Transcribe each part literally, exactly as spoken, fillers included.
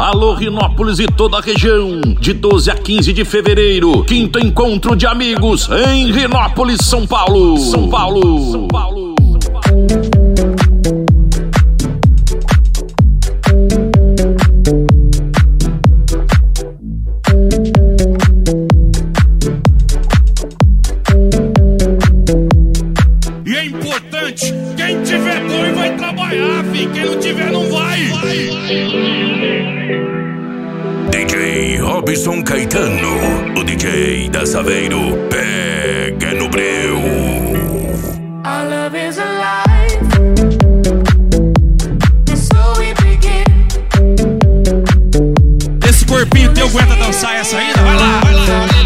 Alô Rinópolis e toda a região. De doze a quinze de fevereiro, quinto encontro de amigos em Rinópolis, São Paulo. São Paulo. São Paulo. E é importante, quem tiver bom vai trabalhar, filho. Quem não tiver não vai. D J Robson Caetano, o D J da Saveiro, pega no breu. Our love is alive, and so we begin. Esse corpinho teu aguenta dançar essa ainda? Vai lá, vai lá.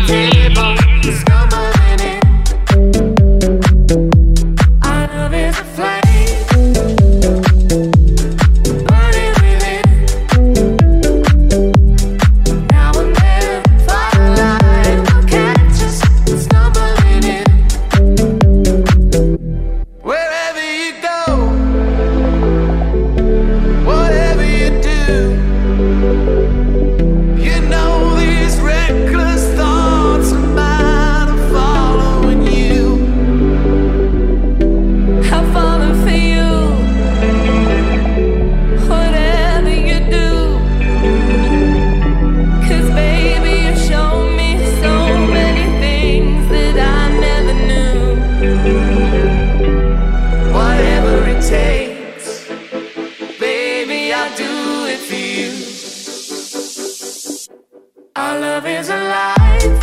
Our love is alive,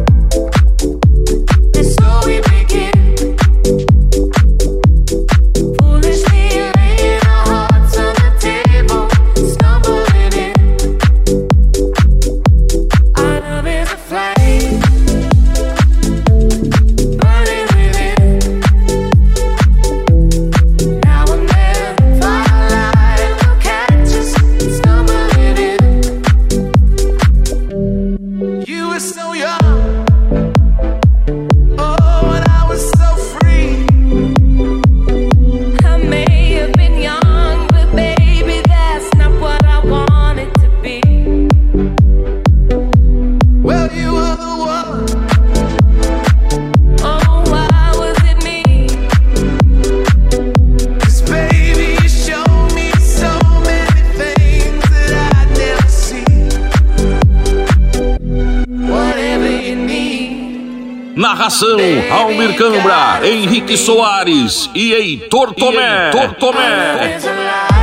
and so we begin. Foolishly laying our hearts on the table, stumbling in. Our love is a flame, burning within. Now and then, firelight will catch us stumbling in. You were so young, oh, and I was so free. I may have been young, but baby, that's not what I wanted to be. Well, you were the one. Oh, why was it me? 'Cause baby, you showed me so many things that I'd never see. Whatever you need. Narração: Almir Cambra, Henrique Soares e Heitor Tomé. Heitor Tomé. Our love is alive.